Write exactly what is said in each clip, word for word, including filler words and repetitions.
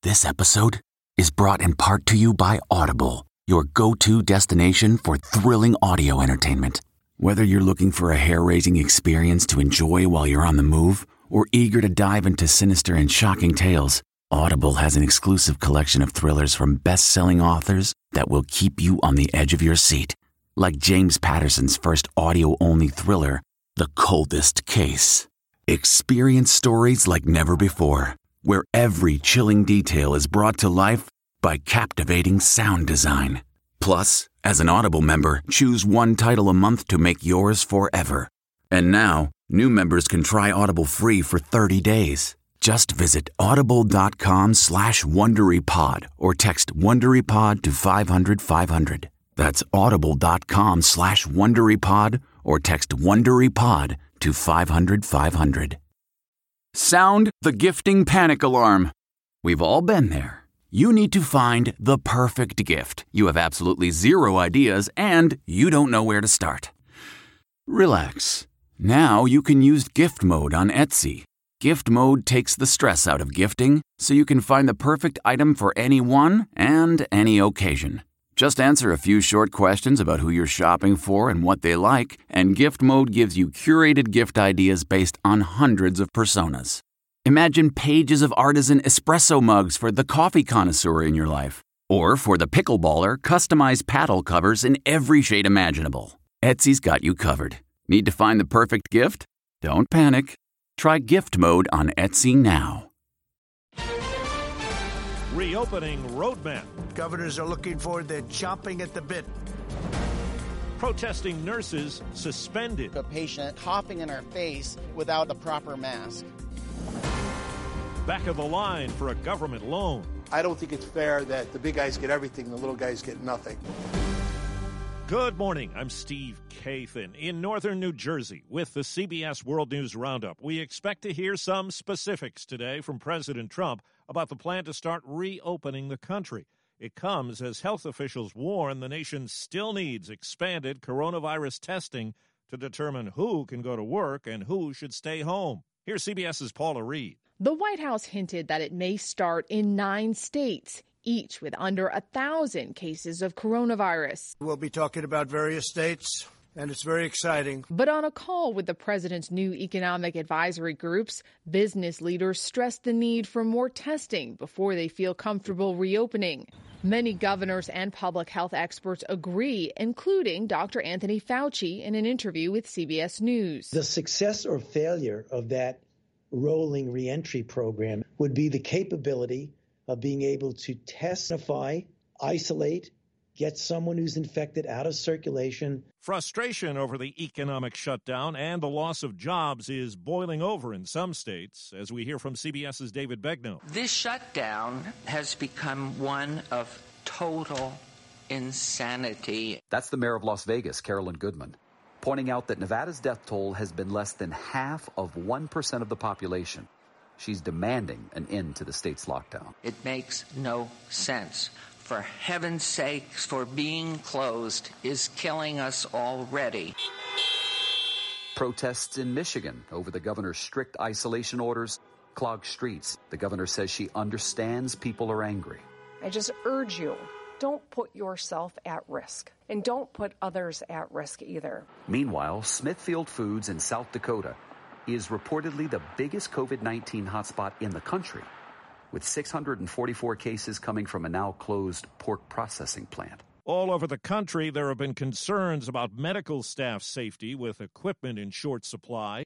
This episode is brought in part to you by Audible, your go-to destination for thrilling audio entertainment. Whether you're looking for a hair-raising experience to enjoy while you're on the move or eager to dive into sinister and shocking tales, Audible has an exclusive collection of thrillers from best-selling authors that will keep you on the edge of your seat. Like James Patterson's first audio-only thriller, The Coldest Case. Experience stories like never before, where every chilling detail is brought to life by captivating sound design. Plus, as an Audible member, choose one title a month to make yours forever. And now, new members can try Audible free for thirty days. Just visit audible.com slash WonderyPod or text WonderyPod to five hundred five hundred. That's audible.com slash WonderyPod or text WonderyPod to five hundred five hundred. Sound the gifting panic alarm. We've all been there. You need to find the perfect gift. You have absolutely zero ideas and you don't know where to start. Relax. Now you can use gift mode on Etsy. Gift mode takes the stress out of gifting so you can find the perfect item for anyone and any occasion. Just answer a few short questions about who you're shopping for and what they like, and Gift Mode gives you curated gift ideas based on hundreds of personas. Imagine pages of artisan espresso mugs for the coffee connoisseur in your life. Or for the pickleballer, customized paddle covers in every shade imaginable. Etsy's got you covered. Need to find the perfect gift? Don't panic. Try Gift Mode on Etsy now. Reopening roadmap. Governors are looking forward to chomping at the bit. Protesting nurses suspended. A patient coughing in our face without the proper mask. Back of the line for a government loan. I don't think it's fair that the big guys get everything, the little guys get nothing. Good morning. I'm Steve Kathan in northern New Jersey with the C B S World News Roundup. We expect to hear some specifics today from President Trump about the plan to start reopening the country. It comes as health officials warn the nation still needs expanded coronavirus testing to determine who can go to work and who should stay home. Here's CBS's Paula Reed. The White House hinted that it may start in nine states, each with under a thousand cases of coronavirus. We'll be talking about various states, and it's very exciting. But on a call with the president's new economic advisory groups, business leaders stressed the need for more testing before they feel comfortable reopening. Many governors and public health experts agree, including Doctor Anthony Fauci in an interview with C B S News. The success or failure of that rolling reentry program would be the capability of being able to testify, isolate, get someone who's infected out of circulation. Frustration over the economic shutdown and the loss of jobs is boiling over in some states, as we hear from CBS's David Begnaud. This shutdown has become one of total insanity. That's the mayor of Las Vegas, Carolyn Goodman, pointing out that Nevada's death toll has been less than half of one percent of the population. She's demanding an end to the state's lockdown. It makes no sense. For heaven's sakes, for being closed is killing us already. Protests in Michigan over the governor's strict isolation orders clog streets. The governor says she understands people are angry. I just urge you, don't put yourself at risk, and don't put others at risk either. Meanwhile, Smithfield Foods in South Dakota is reportedly the biggest COVID nineteen hotspot in the country, with six hundred forty-four cases coming from a now closed pork processing plant. All over the country, there have been concerns about medical staff safety with equipment in short supply.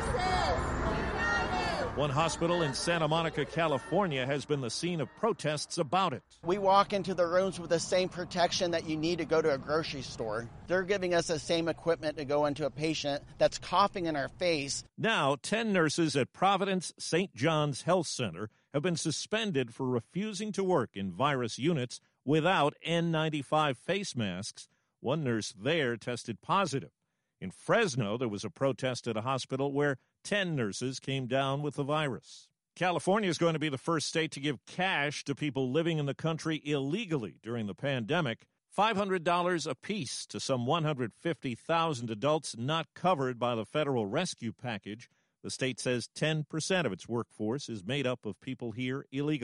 One hospital in Santa Monica, California, has been the scene of protests about it. We walk into the rooms with the same protection that you need to go to a grocery store. They're giving us the same equipment to go into a patient that's coughing in our face. Now, ten nurses at Providence Saint John's Health Center have been suspended for refusing to work in virus units without N ninety-five face masks. One nurse there tested positive. In Fresno, there was a protest at a hospital where ten nurses came down with the virus. California is going to be the first state to give cash to people living in the country illegally during the pandemic, five hundred dollars apiece to some one hundred fifty thousand adults not covered by the federal rescue package. The state says ten percent of its workforce is made up of people here illegally.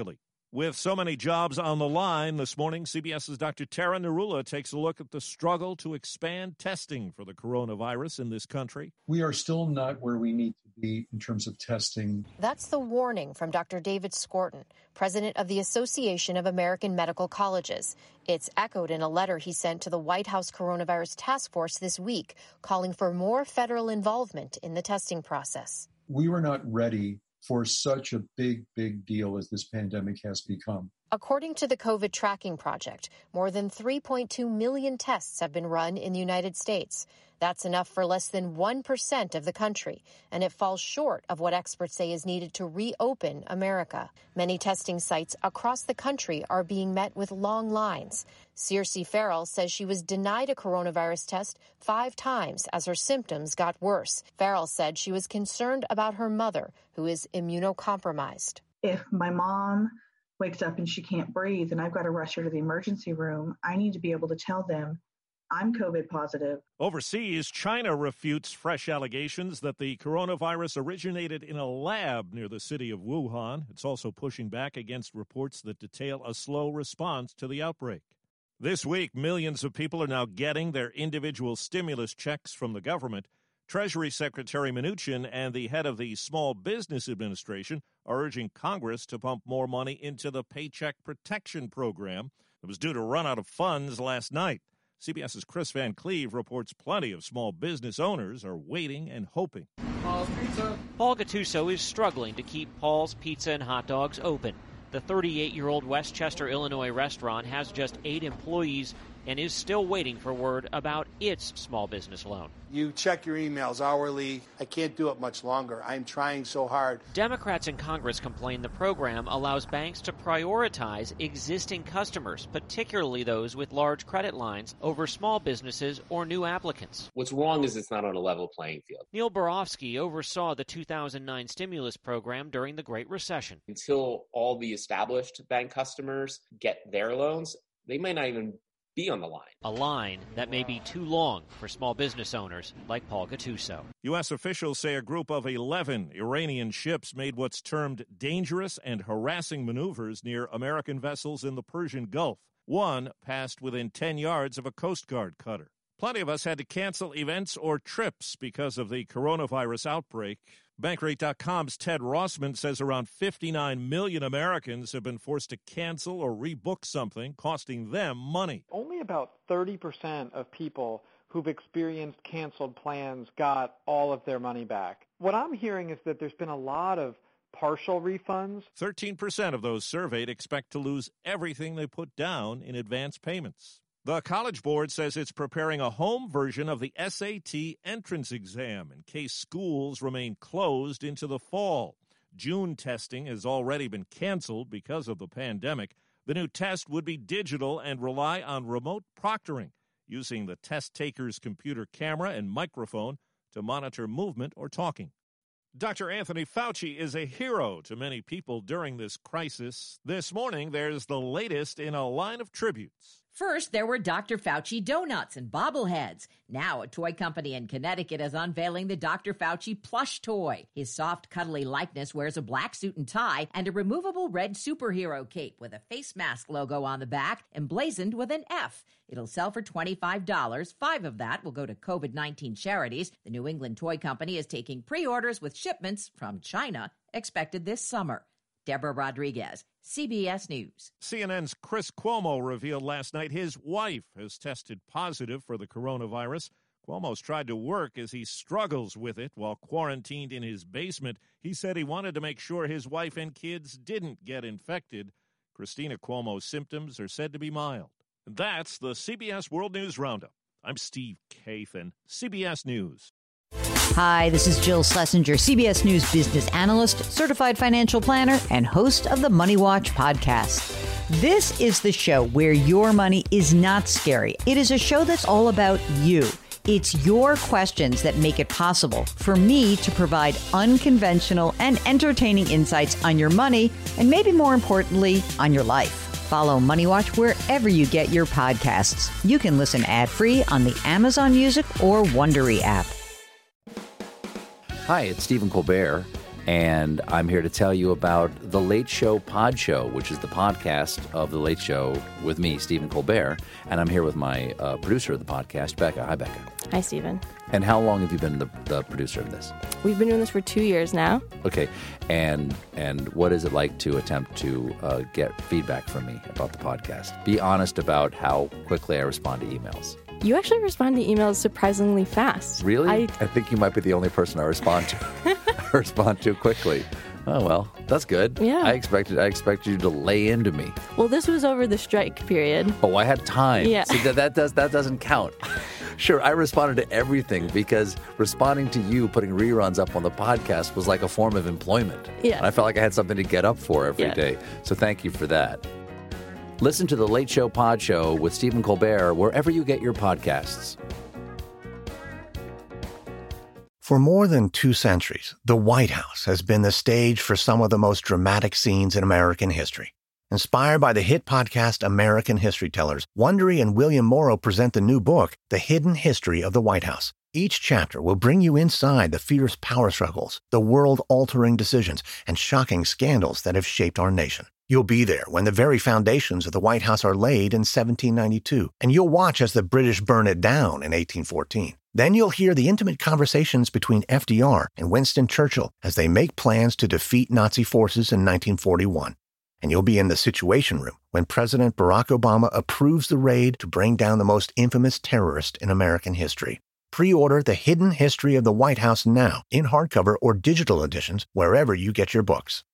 With so many jobs on the line this morning, CBS's Doctor Tara Narula takes a look at the struggle to expand testing for the coronavirus in this country. We are still not where we need to be in terms of testing. That's the warning from Doctor David Skorton, president of the Association of American Medical Colleges. It's echoed in a letter he sent to the White House Coronavirus Task Force this week, calling for more federal involvement in the testing process. We were not ready for such a big, big deal as this pandemic has become. According to the COVID Tracking Project, more than three point two million tests have been run in the United States. That's enough for less than one percent of the country, and it falls short of what experts say is needed to reopen America. Many testing sites across the country are being met with long lines. Circe Farrell says she was denied a coronavirus test five times as her symptoms got worse. Farrell said she was concerned about her mother, who is immunocompromised. If my mom wakes up and she can't breathe and I've got to rush her to the emergency room, I need to be able to tell them I'm COVID positive. Overseas, China refutes fresh allegations that the coronavirus originated in a lab near the city of Wuhan. It's also pushing back against reports that detail a slow response to the outbreak. This week, millions of people are now getting their individual stimulus checks from the government. Treasury Secretary Mnuchin and the head of the Small Business Administration are urging Congress to pump more money into the Paycheck Protection Program that was due to run out of funds last night. CBS's Chris Van Cleve reports plenty of small business owners are waiting and hoping. Paul's Pizza. Paul Gattuso is struggling to keep Paul's Pizza and Hot Dogs open. The thirty-eight-year-old Westchester, Illinois restaurant has just eight employees and is still waiting for word about its small business loan. You check your emails hourly. I can't do it much longer. I'm trying so hard. Democrats in Congress complain the program allows banks to prioritize existing customers, particularly those with large credit lines, over small businesses or new applicants. What's wrong is it's not on a level playing field. Neil Borofsky oversaw the two thousand nine stimulus program during the Great Recession. Until all the established bank customers get their loans, they may not even be on the line. A line that may be too long for small business owners like Paul Gattuso. U S officials say a group of eleven Iranian ships made what's termed dangerous and harassing maneuvers near American vessels in the Persian Gulf. One passed within ten yards of a Coast Guard cutter. Plenty of us had to cancel events or trips because of the coronavirus outbreak. Bankrate dot com's Ted Rossman says around fifty-nine million Americans have been forced to cancel or rebook something, costing them money. Only about thirty percent of people who've experienced canceled plans got all of their money back. What I'm hearing is that there's been a lot of partial refunds. thirteen percent of those surveyed expect to lose everything they put down in advance payments. The College Board says it's preparing a home version of the S A T entrance exam in case schools remain closed into the fall. June testing has already been canceled because of the pandemic. The new test would be digital and rely on remote proctoring, using the test taker's computer camera and microphone to monitor movement or talking. Doctor Anthony Fauci is a hero to many people during this crisis. This morning, there's the latest in a line of tributes. First, there were Doctor Fauci donuts and bobbleheads. Now, a toy company in Connecticut is unveiling the Doctor Fauci plush toy. His soft, cuddly likeness wears a black suit and tie and a removable red superhero cape with a face mask logo on the back emblazoned with an F. It'll sell for twenty-five dollars. Five of that will go to COVID nineteen charities. The New England toy company is taking pre-orders with shipments from China expected this summer. Deborah Rodriguez, C B S News. C N N's Chris Cuomo revealed last night his wife has tested positive for the coronavirus. Cuomo's tried to work as he struggles with it while quarantined in his basement. He said he wanted to make sure his wife and kids didn't get infected. Christina Cuomo's symptoms are said to be mild. And that's the C B S World News Roundup. I'm Steve Kathan, C B S News. Hi, this is Jill Schlesinger, C B S News business analyst, certified financial planner, and host of the Money Watch podcast. This is the show where your money is not scary. It is a show that's all about you. It's your questions that make it possible for me to provide unconventional and entertaining insights on your money, and maybe more importantly, on your life. Follow Money Watch wherever you get your podcasts. You can listen ad-free on the Amazon Music or Wondery app. Hi, it's Stephen Colbert. And I'm here to tell you about The Late Show Pod Show, which is the podcast of The Late Show with me, Stephen Colbert. And I'm here with my uh, producer of the podcast, Becca. Hi, Becca. Hi, Stephen. And how long have you been the, the producer of this? We've been doing this for two years now. Okay. And and what is it like to attempt to uh, get feedback from me about the podcast? Be honest about how quickly I respond to emails. You actually respond to emails surprisingly fast. Really? I, I think you might be the only person I respond to I respond to quickly. Oh, well, that's good. Yeah. I expected I expected you to lay into me. Well, this was over the strike period. Oh, I had time. Yeah. See, that, that, does, that doesn't count. Sure, I responded to everything because responding to you putting reruns up on the podcast was like a form of employment. Yeah. And I felt like I had something to get up for every yeah. day. So thank you for that. Listen to The Late Show Pod Show with Stephen Colbert wherever you get your podcasts. For more than two centuries, the White House has been the stage for some of the most dramatic scenes in American history. Inspired by the hit podcast American History Tellers, Wondery and William Morrow present the new book, The Hidden History of the White House. Each chapter will bring you inside the fierce power struggles, the world-altering decisions, and shocking scandals that have shaped our nation. You'll be there when the very foundations of the White House are laid in seventeen ninety-two, and you'll watch as the British burn it down in eighteen fourteen. Then you'll hear the intimate conversations between F D R and Winston Churchill as they make plans to defeat Nazi forces in nineteen forty-one. And you'll be in the Situation Room when President Barack Obama approves the raid to bring down the most infamous terrorist in American history. Pre-order The Hidden History of the White House now in hardcover or digital editions wherever you get your books.